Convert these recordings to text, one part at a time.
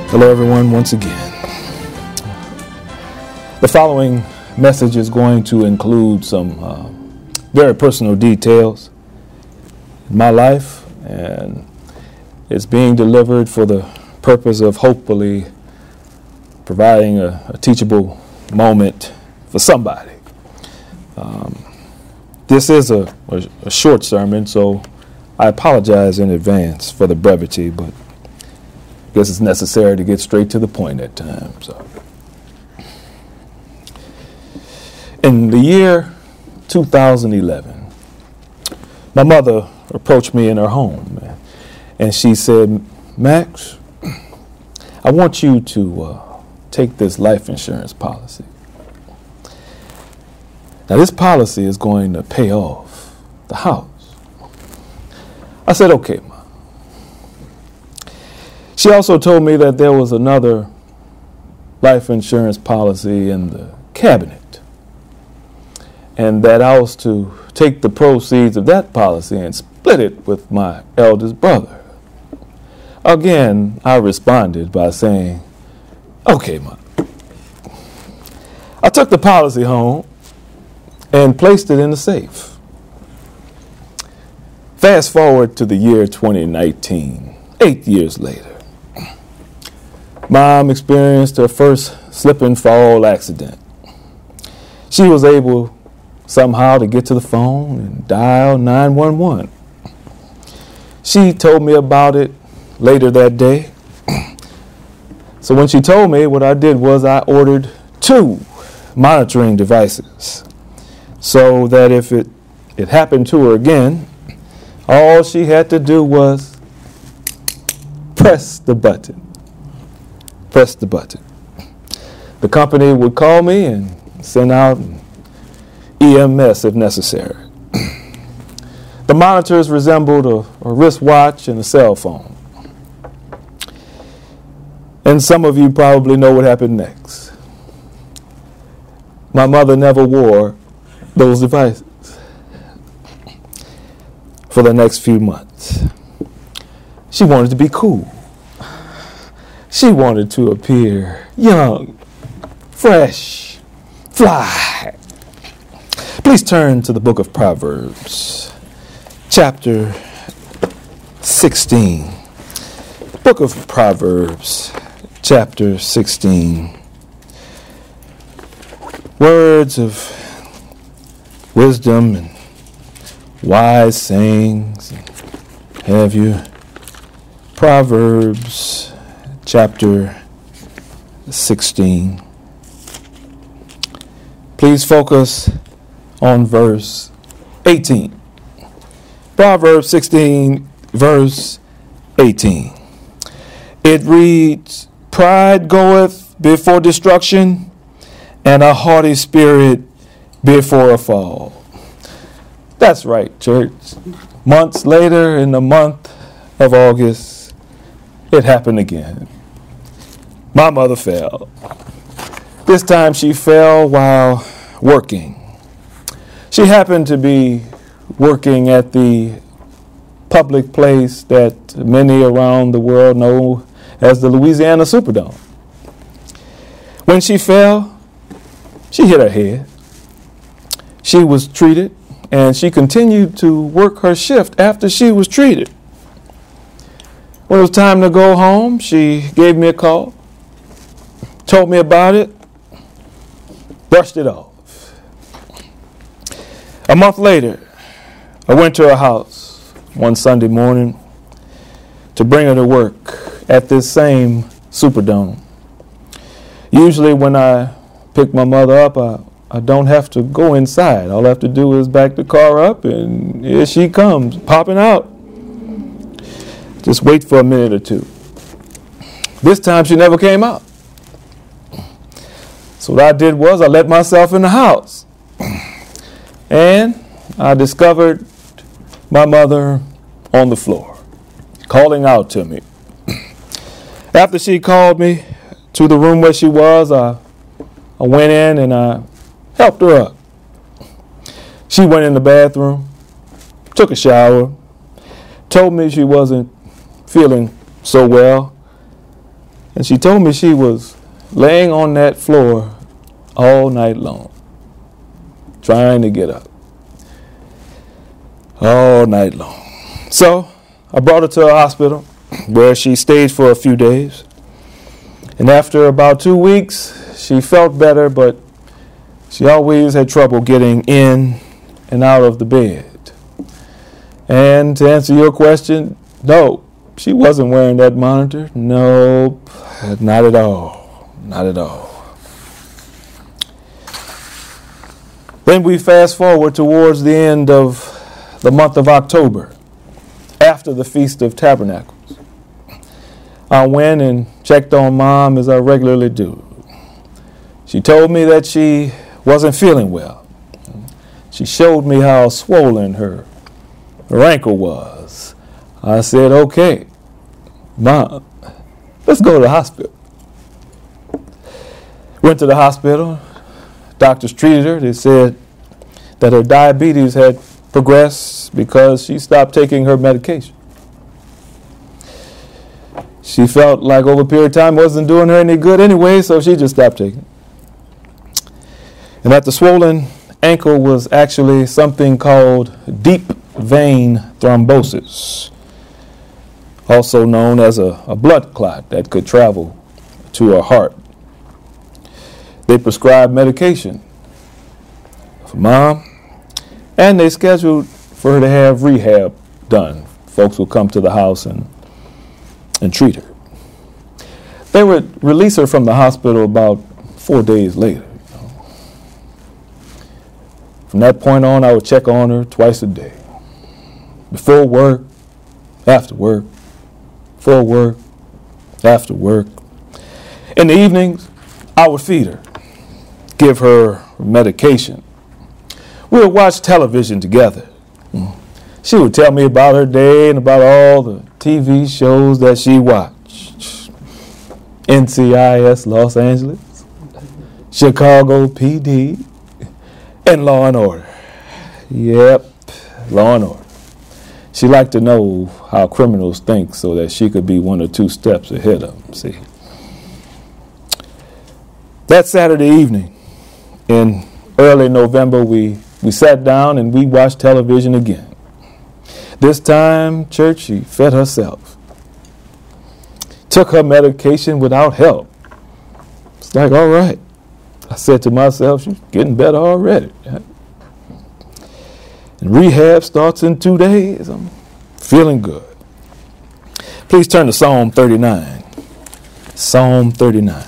Hello, everyone, once again. The following message is going to include some very personal details in my life, and it's being delivered for the purpose of hopefully providing a teachable moment for somebody. This is a short sermon, so I apologize in advance for the brevity, but I guess it's necessary to get straight to the point at times. In the year 2011, my mother approached me in her home, and she said, "Max, I want you to take this life insurance policy. Now, this policy is going to pay off the house." I said, "Okay, Ma." She also told me that there was another life insurance policy in the cabinet, and that I was to take the proceeds of that policy and split it with my eldest brother. Again, I responded by saying, "Okay, Ma." I took the policy home and placed it in the safe. Fast forward to the year 2019, 8 years later. Mom experienced her first slip and fall accident. She was able somehow to get to the phone and dial 911. She told me about it later that day. So when she told me, what I did was I ordered 2 monitoring devices so that if it happened to her again, all she had to do was press the button. Press the button. The company would call me and send out EMS if necessary. The monitors resembled a wristwatch and a cell phone. And some of you probably know what happened next. My mother never wore those devices for the next few months. She wanted to be cool. She wanted to appear young, fresh, fly. Please turn to the book of Proverbs, chapter 16. Book of Proverbs, chapter 16. Words of wisdom and wise sayings, have you? Proverbs chapter 16. Please focus on verse 18. Proverbs 16, verse 18. It reads, "Pride goeth before destruction, and a haughty spirit before a fall." That's right, church. Months later, in the month of August, it happened again. My mother fell. This time she fell while working. She happened to be working at the public place that many around the world know as the Louisiana Superdome. When she fell, she hit her head. She was treated, and she continued to work her shift after she was treated. When it was time to go home, she gave me a call, told me about it, brushed it off. A month later, I went to her house one Sunday morning to bring her to work at this same Superdome. Usually when I pick my mother up, I don't have to go inside. All I have to do is back the car up, and here she comes, popping out. Just wait for a minute or two. This time she never came out. So what I did was I let myself in the house. And I discovered my mother on the floor, calling out to me. After she called me to the room where she was, I went in and I helped her up. She went in the bathroom, took a shower, told me she wasn't feeling so well, And she told me she was laying on that floor all night long, trying to get up. All night long. So I brought her to a hospital where she stayed for a few days. And after about 2 weeks, she felt better, but she always had trouble getting in and out of the bed. And to answer your question, no, she wasn't wearing that monitor. Nope, not at all. Not at all. Then we fast forward towards the end of the month of October, after the Feast of Tabernacles. I went and checked on Mom as I regularly do. She told me that she wasn't feeling well. She showed me how swollen her ankle was. I said, okay, Mom, let's go to the hospital. Went to the hospital. Doctors treated her. They said that her diabetes had progressed because she stopped taking her medication. She felt like over a period of time it wasn't doing her any good anyway, so she just stopped taking it. And that the swollen ankle was actually something called deep vein thrombosis, also known as a blood clot that could travel to her heart. They prescribed medication for Mom, and they scheduled for her to have rehab done. Folks would come to the house and treat her. They would release her from the hospital about 4 days later. From that point on, I would check on her twice a day. Before work, after work, before work, after work. In the evenings, I would feed her, give her medication. We would watch television together. She would tell me about her day and about all the TV shows that she watched. NCIS Los Angeles, Chicago PD, and Law and Order. Yep, Law and Order. She liked to know how criminals think so that she could be 1 or 2 steps ahead of them, see. That Saturday evening in early November, we sat down and we watched television again. This time, church, she fed herself. Took her medication without help. It's like, all right. I said to myself, she's getting better already. And rehab starts in 2 days. I'm feeling good. Please turn to Psalm 39. Psalm 39.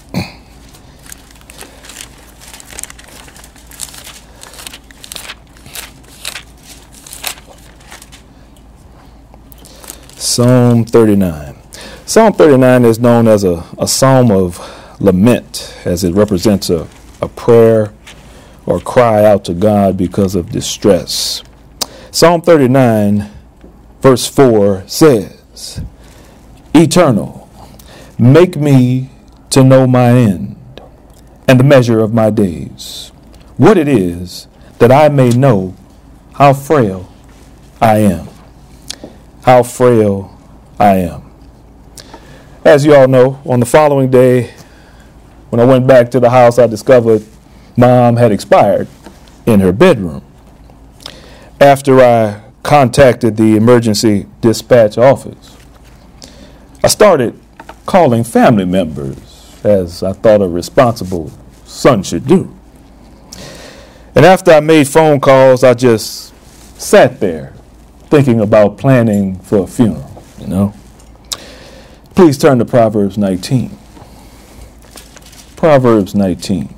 Psalm 39. Psalm 39 is known as a psalm of lament, as it represents a prayer or cry out to God because of distress. Psalm 39, verse 4 says, Eternal, make me to know my end and the measure of my days, what it is that I may know how frail I am. How frail I am. As you all know, on the following day, when I went back to the house, I discovered Mom had expired in her bedroom. After I contacted the emergency dispatch office, I started calling family members, as I thought a responsible son should do. And after I made phone calls, I just sat there thinking about planning for a funeral, you know. Please turn to Proverbs 19. Proverbs 19.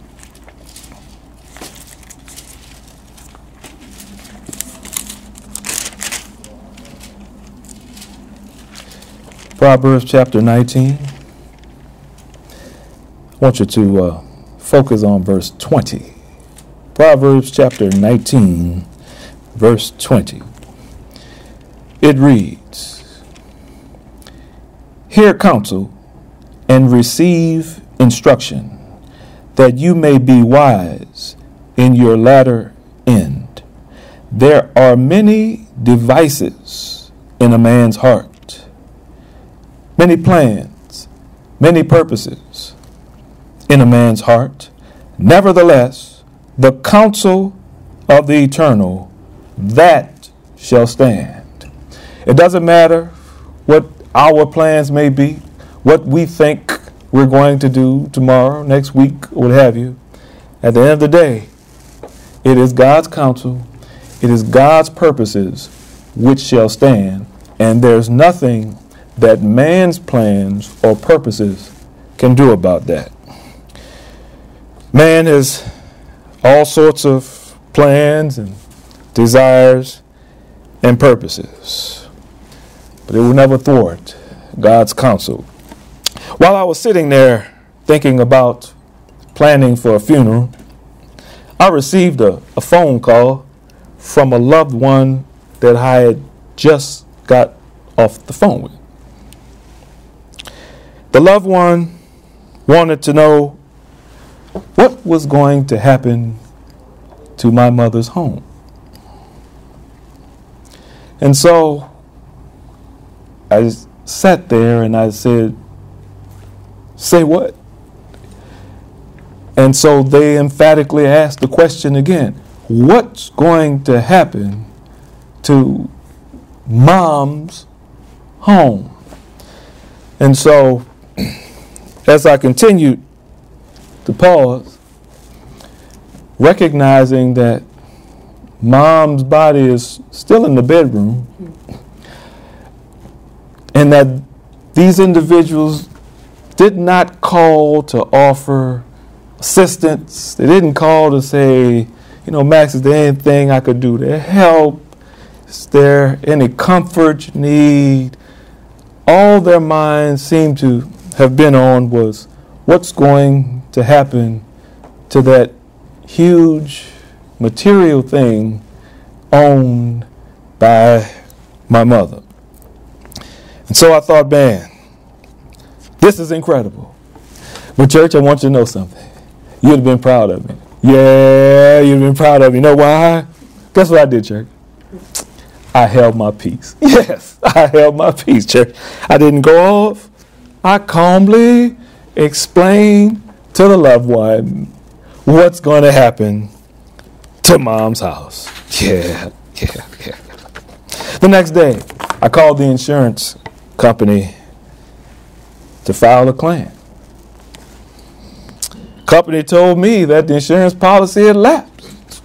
Proverbs chapter 19. I want you to focus on verse 20. Proverbs chapter 19, verse 20. It reads, Hear counsel and receive instruction, that you may be wise in your latter end. There are many devices in a man's heart, many plans many purposes in a man's heart. Nevertheless, the counsel of the eternal, that shall stand. It doesn't matter what our plans may be, what we think we're going to do tomorrow, next week, what have you. At the end of the day, it is God's counsel, it is God's purposes which shall stand, and there's nothing that man's plans or purposes can do about that. Man has all sorts of plans and desires and purposes, but it will never thwart God's counsel. While I was sitting there thinking about planning for a funeral, I received a phone call from a loved one that I had just got off the phone with. The loved one wanted to know what was going to happen to my mother's home. And so I just sat there and I said, "Say what?" And so they emphatically asked the question again, what's going to happen to Mom's home? And so as I continued to pause, recognizing that Mom's body is still in the bedroom, and that these individuals did not call to offer assistance. They didn't call to say, Max, is there anything I could do to help? Is there any comfort you need? All their minds seemed to have been on was what's going to happen to that huge material thing owned by my mother. And so I thought, man, this is incredible. But church, I want you to know something. You'd have been proud of me. Yeah, you'd have been proud of me. You know why? Guess what I did, church? I held my peace. Yes, I held my peace, church. I didn't go off. I calmly explained to the loved one what's going to happen to Mom's house. Yeah. The next day, I called the insurance company to file a claim. Company told me that the insurance policy had lapsed.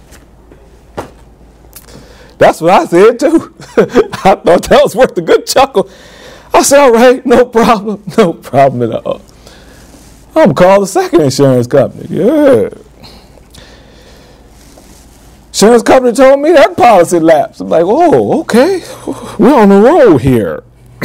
That's what I said too. I thought that was worth a good chuckle. I said, all right, no problem at all. I'm going to call the second insurance company. Yeah. Insurance company told me that policy lapsed. I'm like, oh, okay. We're on the road here.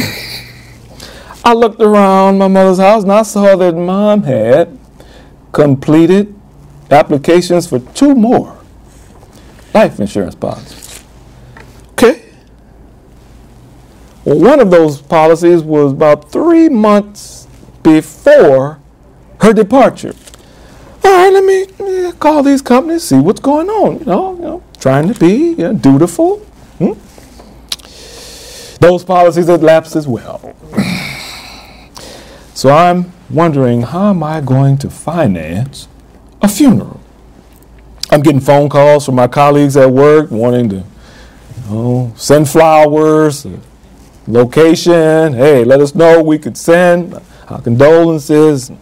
I looked around my mother's house and I saw that Mom had completed applications for 2 more life insurance policies. Okay. Well, one of those policies was about 3 months before her departure. All right, let me call these companies, see what's going on. Trying to be dutiful. Those policies had lapsed as well. So I'm wondering, how am I going to finance a funeral? I'm getting phone calls from my colleagues at work wanting to send flowers, location. Hey, let us know we could send our condolences,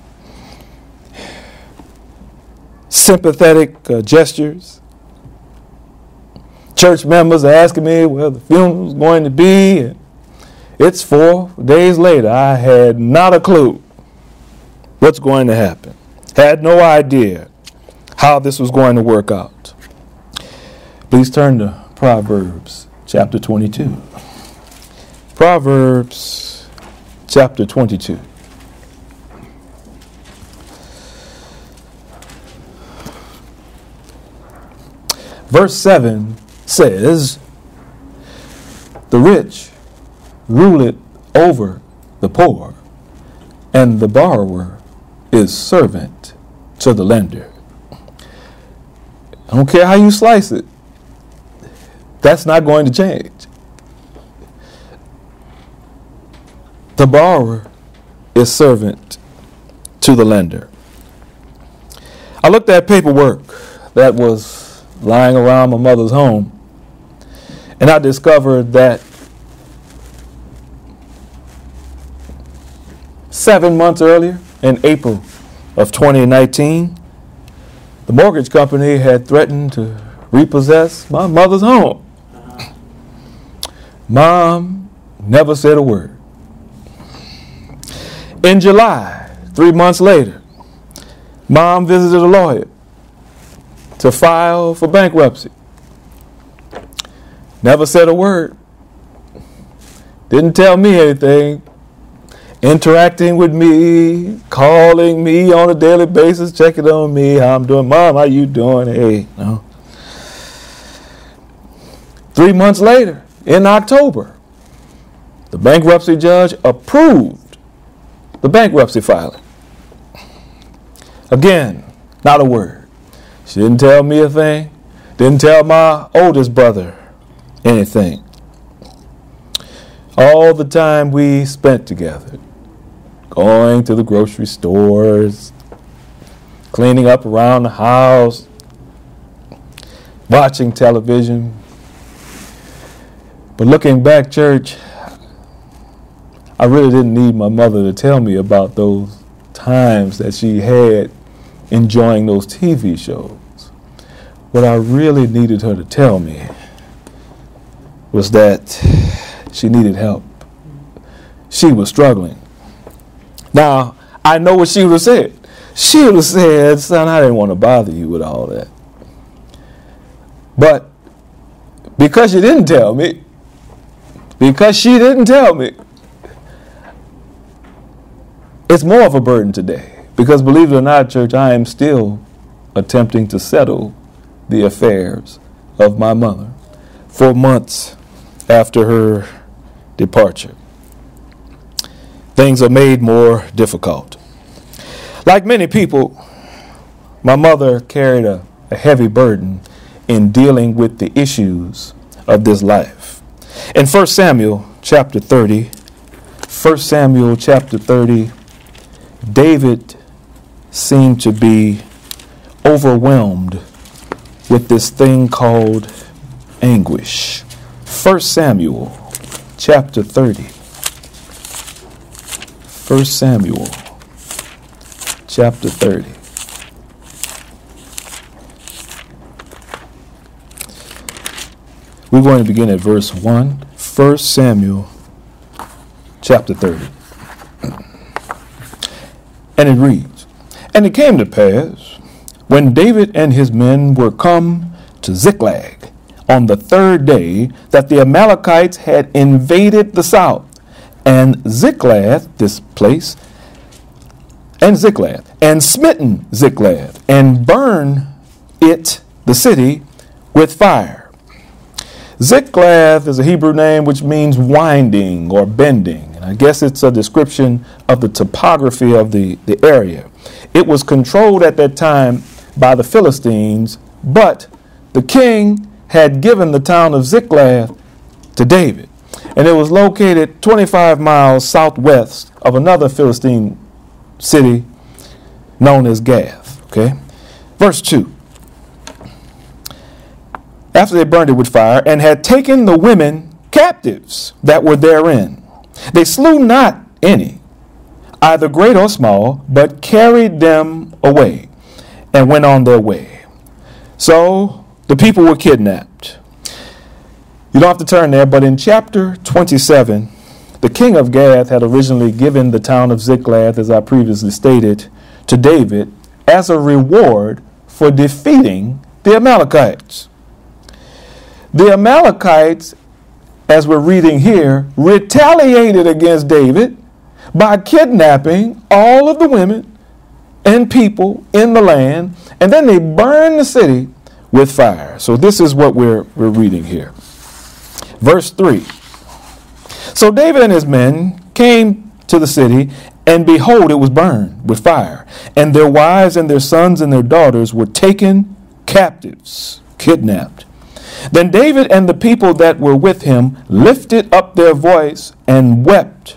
sympathetic gestures. Church members are asking me where the funeral is going to be. And it's 4 days later. I had not a clue what's going to happen. Had no idea how this was going to work out. Please turn to Proverbs chapter 22. Proverbs chapter 22. Verse 7 says, "The rich ruleth over the poor, and the borrower is servant to the lender." I don't care how you slice it. That's not going to change. The borrower is servant to the lender. I looked at paperwork that was lying around my mother's home, and I discovered that 7 months earlier, in April of 2019, the mortgage company had threatened to repossess my mother's home. Mom never said a word. In July, 3 months later, Mom visited a lawyer to file for bankruptcy. Never said a word. Didn't tell me anything. Interacting with me, calling me on a daily basis, checking on me, how I'm doing. Mom, how you doing? Hey, no. 3 months later, in October, the bankruptcy judge approved the bankruptcy filing. Again, not a word. She didn't tell me a thing. Didn't tell my oldest brother anything. All the time we spent together, going to the grocery stores, cleaning up around the house, watching television. But looking back, church, I really didn't need my mother to tell me about those times that she had enjoying those TV shows. What I really needed her to tell me was that she needed help. She was struggling. Now, I know what she would have said. She would have said, son, I didn't want to bother you with all that. But because she didn't tell me, it's more of a burden today. Because believe it or not, church, I am still attempting to settle the affairs of my mother 4 months after her departure. Things are made more difficult. Like many people, my mother carried a heavy burden in dealing with the issues of this life. In 1 Samuel chapter 30, David seemed to be overwhelmed with this thing called anguish. 1 Samuel chapter 30. 1 Samuel chapter 30. We're going to begin at verse 1. 1 Samuel chapter 30. And it reads, And it came to pass, when David and his men were come to Ziklag on the third day, that the Amalekites had invaded the south, and Ziklag, this place, and Ziklag, and smitten Ziklag, and burned it, the city, with fire. Ziklag is a Hebrew name which means winding or bending. And I guess it's a description of the topography of the area. It was controlled at that time by the Philistines, but the king had given the town of Ziklag to David. And it was located 25 miles southwest of another Philistine city known as Gath. Okay? Verse 2. After they burned it with fire, and had taken the women captives that were therein, they slew not any, either great or small, but carried them away and went on their way. So the people were kidnapped. You don't have to turn there, but in chapter 27, the king of Gath had originally given the town of Ziklag, as I previously stated, to David as a reward for defeating the Amalekites. The Amalekites, as we're reading here, retaliated against David by kidnapping all of the women and people in the land, and then they burned the city with fire. So this is what we're reading here. Verse 3. So David and his men came to the city, and behold, it was burned with fire, and their wives and their sons and their daughters were taken captives, kidnapped. Then David and the people that were with him lifted up their voice and wept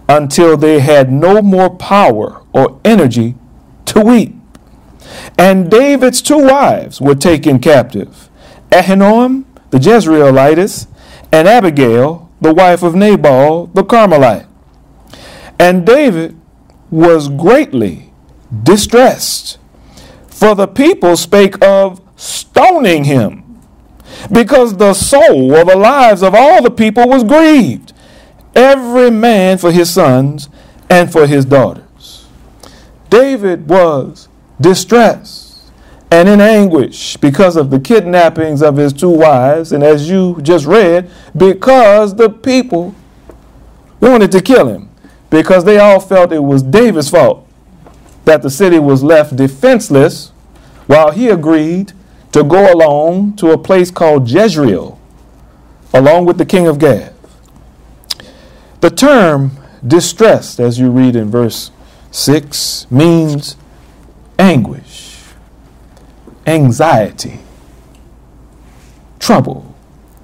until they had no more power or energy to weep. And David's two wives were taken captive, Ahinoam the Jezreelitess, and Abigail, the wife of Nabal the Carmelite. And David was greatly distressed, for the people spake of stoning him, because the soul or the lives of all the people was grieved, every man for his sons and for his daughters. David was distressed and in anguish because of the kidnappings of his two wives, and as you just read, because the people wanted to kill him, because they all felt it was David's fault that the city was left defenseless, while he agreed to go along to a place called Jezreel, along with the king of Gath. The term distressed, as you read in verse 6, means anguish, anxiety, trouble.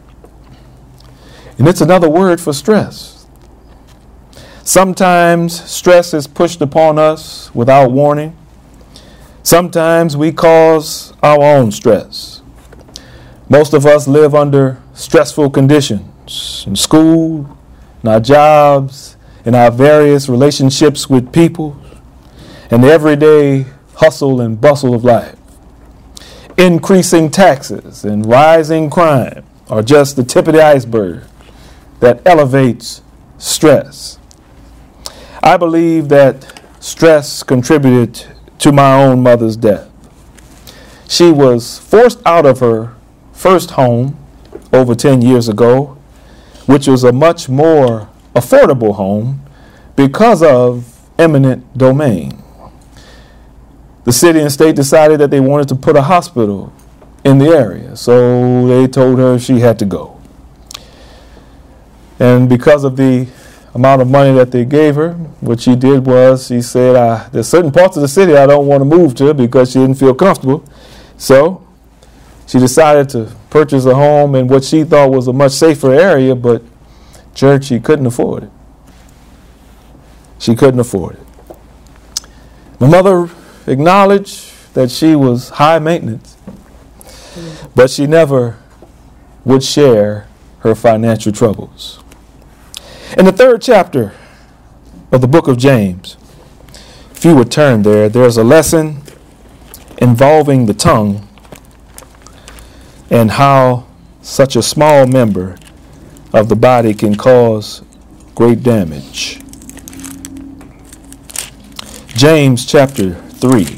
And it's another word for stress. Sometimes stress is pushed upon us without warning. Sometimes we cause our own stress. Most of us live under stressful conditions in school, in our jobs, in our various relationships with people, and the everyday hustle and bustle of life. Increasing taxes and rising crime are just the tip of the iceberg that elevates stress. I believe that stress contributed to my own mother's death. She was forced out of her first home over 10 years ago, which was a much more affordable home because of eminent domain. The city and state decided that they wanted to put a hospital in the area, so they told her she had to go. And because of the amount of money that they gave her, what she did was she said, there's certain parts of the city I don't want to move to because she didn't feel comfortable. So she decided to purchase a home in what she thought was a much safer area, but church, she couldn't afford it. She couldn't afford it. My mother acknowledged that she was high maintenance, but she never would share her financial troubles. In the 3rd chapter of the book of James, if you would turn there, there's a lesson involving the tongue and how such a small member of the body can cause great damage. James chapter 3.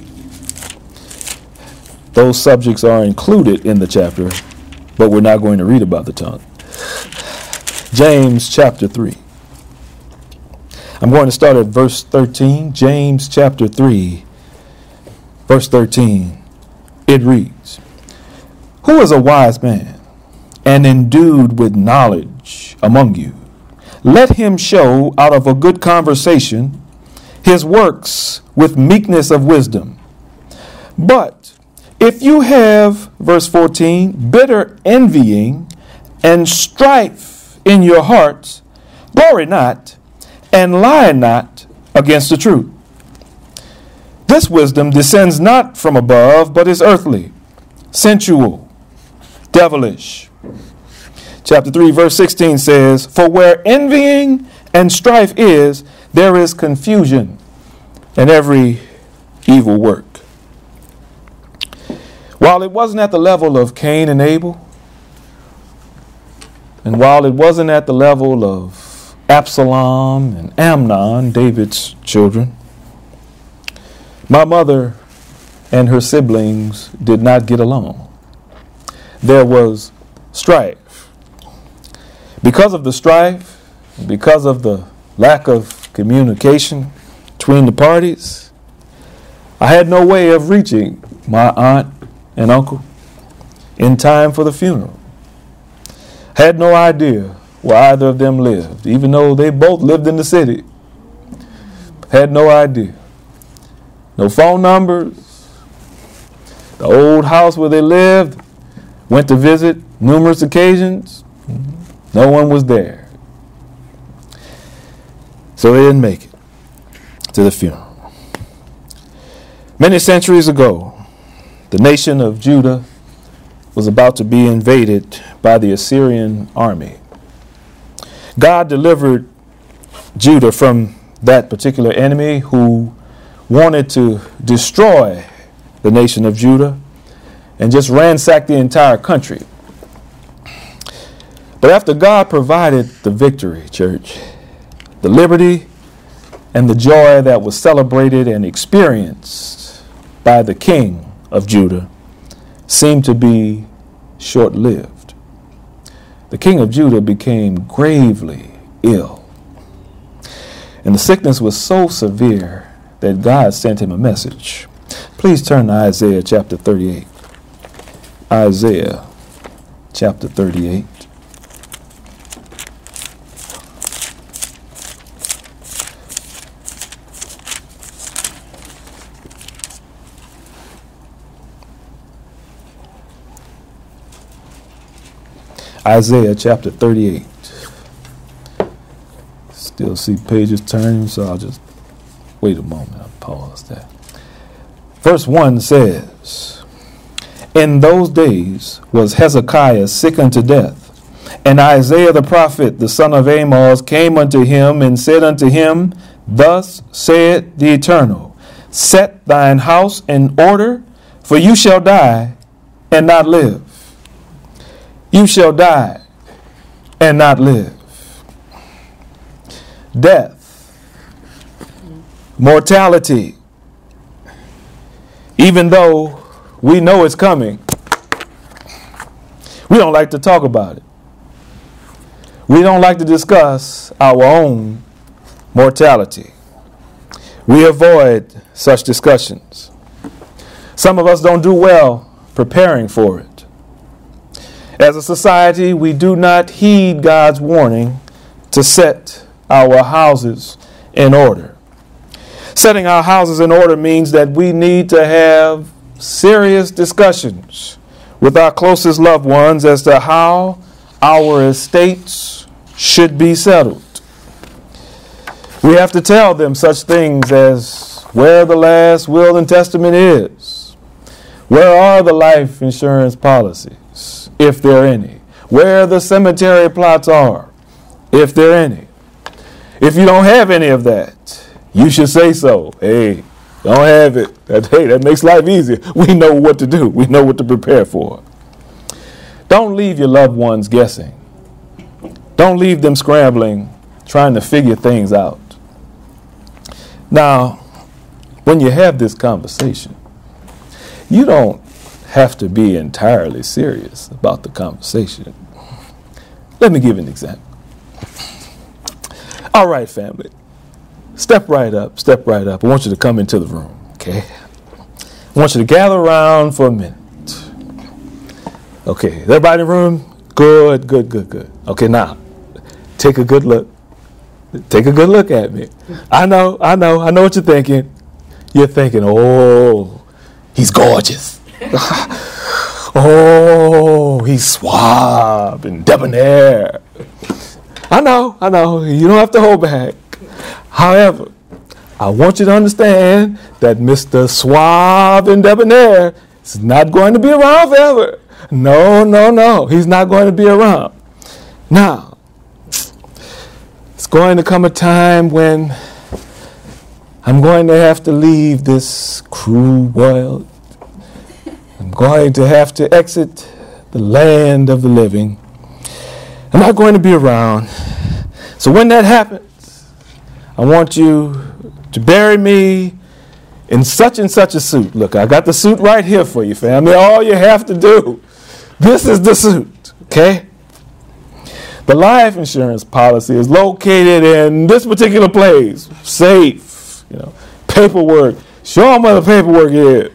Those subjects are included in the chapter, but we're not going to read about the tongue. James chapter 3. I'm going to start at verse 13. James chapter 3, verse 13. It reads, "Who is a wise man and endued with knowledge among you? Let him show out of a good conversation his works with meekness of wisdom. But if you have," verse 14, "bitter envying and strife in your hearts, glory not, and lie not against the truth. This wisdom descends not from above, but is earthly, sensual, devilish." Chapter 3, verse 16 says, "For where envying and strife is, there is confusion and every evil work." While it wasn't at the level of Cain and Abel, and while it wasn't at the level of Absalom and Amnon, David's children, my mother and her siblings did not get along. There was strife. Because of the strife, because of the lack of communication between the parties, I had no way of reaching my aunt and uncle in time for the funeral. I had no idea where either of them lived, even though they both lived in the city. Had no idea. No phone numbers. The old house where they lived, went to visit numerous occasions. No one was there. So they didn't make it to the funeral. Many centuries ago, the nation of Judah was about to be invaded by the Assyrian army. God delivered Judah from that particular enemy who wanted to destroy the nation of Judah and just ransack the entire country. But after God provided the victory, church, the liberty and the joy that was celebrated and experienced by the king of Judah seemed to be short-lived. The king of Judah became gravely ill, and the sickness was so severe that God sent him a message. Please turn to Isaiah chapter 38. Isaiah chapter 38. Isaiah chapter 38. Still see pages turning, so I'll just wait a moment. I'll pause that. Verse 1 says, "In those days was Hezekiah sick unto death, and Isaiah the prophet, the son of Amoz, came unto him and said unto him, Thus saith the Eternal, Set thine house in order, for you shall die and not live. You shall die and not live." Death, mortality, even though we know it's coming, we don't like to talk about it. We don't like to discuss our own mortality. We avoid such discussions. Some of us don't do well preparing for it. As a society, we do not heed God's warning to set our houses in order. Setting our houses in order means that we need to have serious discussions with our closest loved ones as to how our estates should be settled. We have to tell them such things as where the last will and testament is. Where are the life insurance policies, if there are any? Where the cemetery plots are, if there are any. If you don't have any of that, you should say so. Hey, don't have it. That makes life easier. We know what to do. We know what to prepare for. Don't leave your loved ones guessing. Don't leave them scrambling, trying to figure things out. Now, when you have this conversation, you don't have to be entirely serious about the conversation. Let me give an example. All right, family. Step right up. I want you to come into the room, okay? I want you to gather around for a minute. Okay, is everybody in the room? Good. Okay, now, take a good look. Take a good look at me. I know what you're thinking. You're thinking, oh, he's gorgeous. Oh, he's suave and debonair. I know. You don't have to hold back. However, I want you to understand that Mr. Suave and debonair is not going to be around forever. No. He's not going to be around. Now, it's going to come a time when I'm going to have to leave this cruel world. I'm going to have to exit the land of the living. I'm not going to be around. So when that happens, I want you to bury me in such and such a suit. Look, I got the suit right here for you, family. All you have to do, this is the suit, okay? The life insurance policy is located in this particular place. Safe, paperwork. Show them where the paperwork is.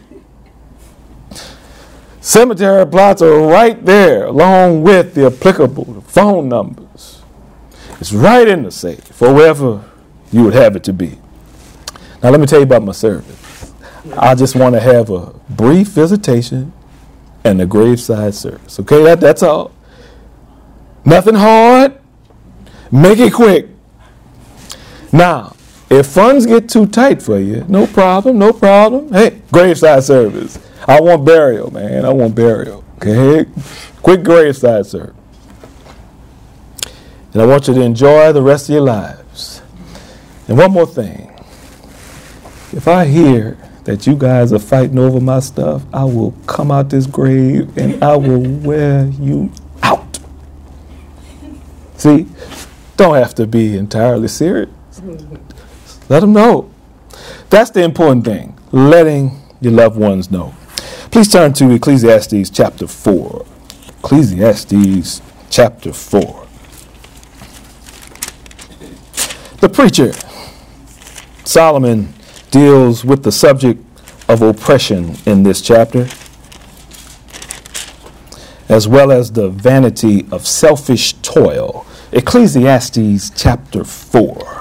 Cemetery plots are right there, along with the applicable phone numbers. It's right in the safe, or wherever you would have it to be. Now, let me tell you about my service. I just want to have a brief visitation and a graveside service. Okay, that's all. Nothing hard. Make it quick. Now, if funds get too tight for you, no problem, no problem. Hey, graveside service. I want burial, man. I want burial. Okay? Quick graveside service. And I want you to enjoy the rest of your lives. And one more thing. If I hear that you guys are fighting over my stuff, I will come out this grave and I will wear you out. See, don't have to be entirely serious. Let them know. That's the important thing, letting your loved ones know. Please turn to Ecclesiastes chapter 4. Ecclesiastes chapter 4. The preacher, Solomon, deals with the subject of oppression in this chapter, as well as the vanity of selfish toil. Ecclesiastes chapter 4.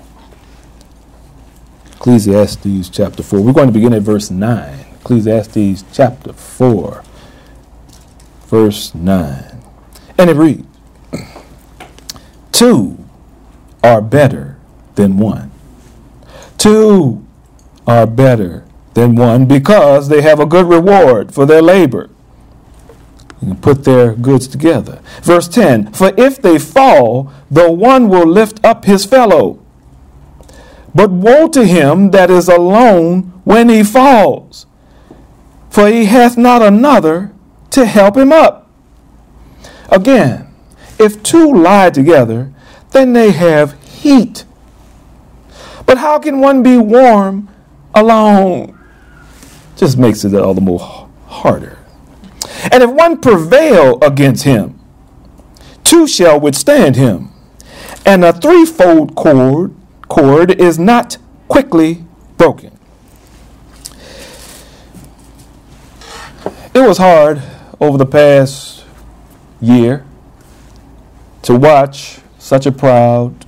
Ecclesiastes chapter 4. We're going to begin at verse 9. Ecclesiastes chapter 4, verse 9. And it reads, 2 are better than 1. 2 are better than 1 because they have a good reward for their labor. You can put their goods together. Verse 10, for if they fall, the one will lift up his fellow. But woe to him that is alone when he falls, for he hath not another to help him up. Again, if 2 lie together, then they have heat. But how can one be warm alone? Just makes it all the more harder. And if one prevail against him, 2 shall withstand him. And a threefold cord is not quickly broken. It was hard over the past year to watch such a proud,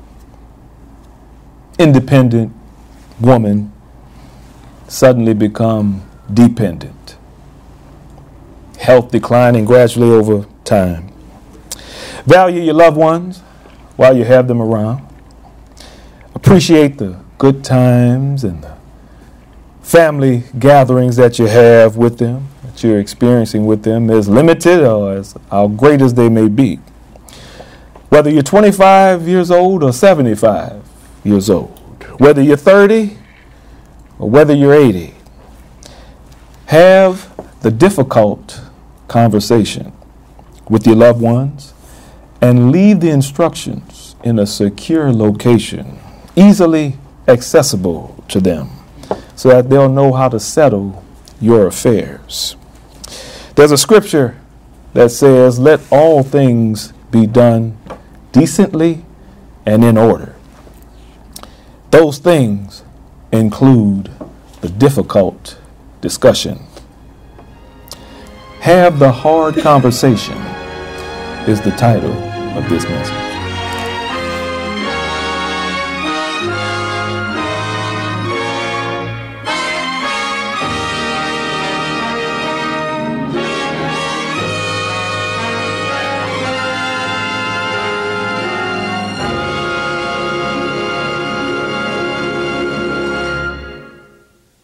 independent woman suddenly become dependent. Health declining gradually over time. Value your loved ones while you have them around. Appreciate the good times and the family gatherings that you have with them, that you're experiencing with them, as limited or as how great as they may be. Whether you're 25 years old or 75 years old, whether you're 30 or whether you're 80, have the difficult conversation with your loved ones and leave the instructions in a secure location, easily accessible to them, so that they'll know how to settle your affairs. There's a scripture that says, let all things be done decently and in order. Those things include the difficult discussion. Have the hard conversation is the title of this message.